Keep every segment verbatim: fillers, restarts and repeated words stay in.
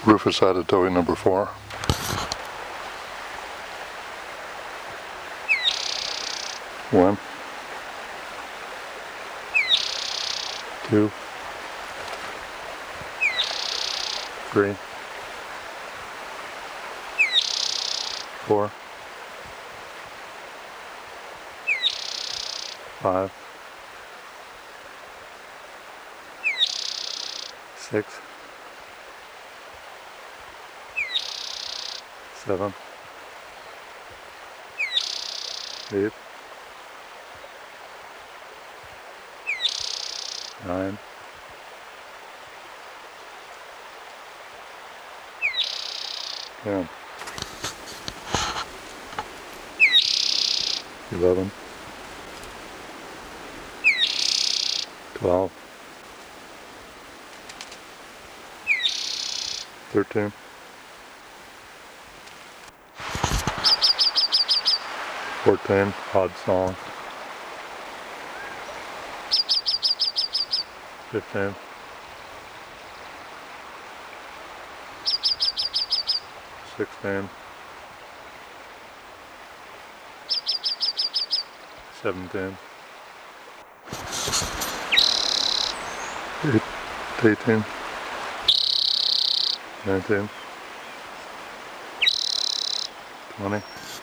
Rufus Adatoy number four. One, two, three, four, five, six, seven, eight, nine, ten, eleven, twelve, thirteen, fourteen, odd song, fifteen, sixteen, seventeen, eighteen, nineteen, twenty,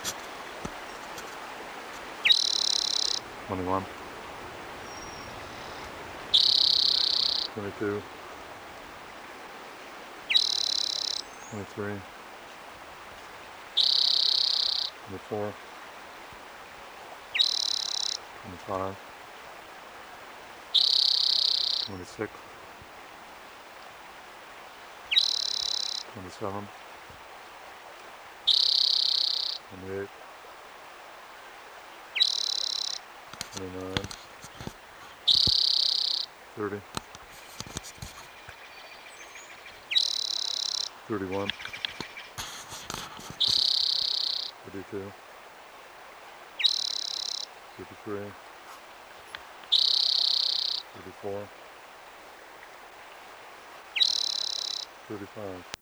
twenty-one, twenty-two, twenty-three, twenty-four, twenty-five, twenty-six, twenty-seven, twenty-eight, twenty-nine, thirty, thirty-one, thirty-two, thirty-three, thirty-four, thirty-five.